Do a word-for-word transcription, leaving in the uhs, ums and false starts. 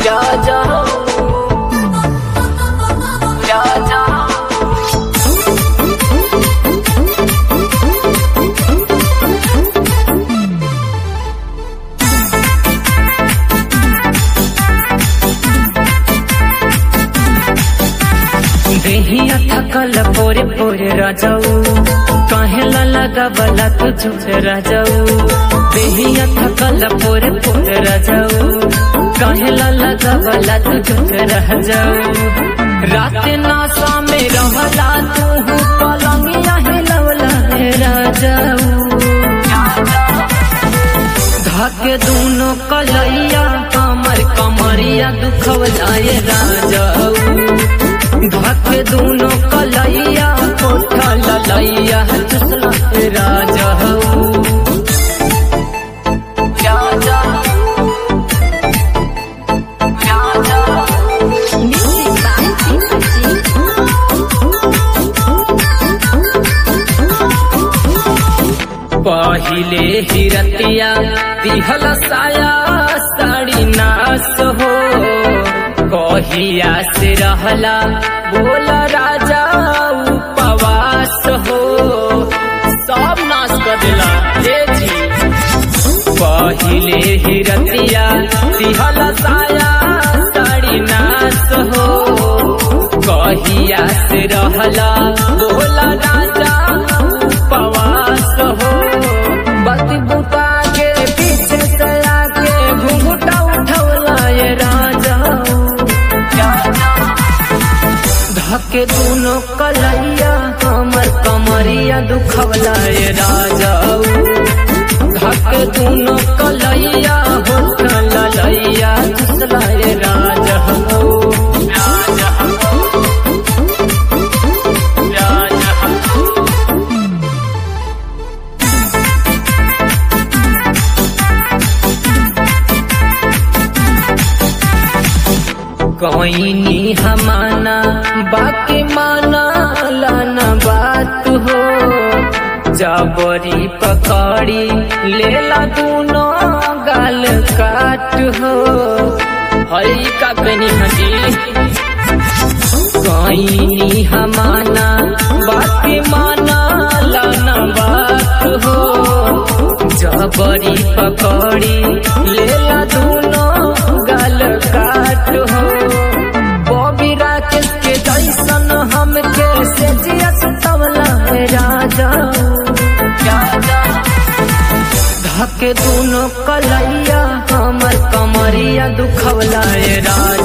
राजा राजा देहिया थकल पोरे पोरे राजाऊ काहेला लगा बला तुझ राजाऊ देहिया थकल पोरे पोरे राजाऊ काहेला लगा बला तुझ राजाऊ रात नासा में रहला तू पलंगिया हिलवला राजाऊ धाके दोनों कलैया कमर कमरिया दुखवला राजाऊ धाके दोनों कलैया कोठा ललैया चुसला राजा राजा राजा पहिले हिरतिया दिहल साया साड़ी नास हो कहिया से रहला बोला राजा उपवास हो सब नाश कर दिला जी पहिले हिरतिया दिहल साया साड़ी नाश हो कहिया से रहला बोला राजा उपवास हो बती बुता के पीछे से आके घुंघटा उठवला ये राजा धके दोनों कलैया हमर कमरिया दुखवला ये राजा धके दोनों कलैया होठा ललैया चुसला ये राजा राजा राजा कोई हमाना बाकी माना लाना बात हो जबरी पकड़ी लेला दोनों गाल काट हो हई का कनी हजी कोई हमाना बाकी माना लाना बात हो जबरी पकड़ी लेला दोनों गाल काट हो हमके से जिया सुतवला है राजा राजा धके दोनों कलैया हमर कमरिया दुखवला है राजा।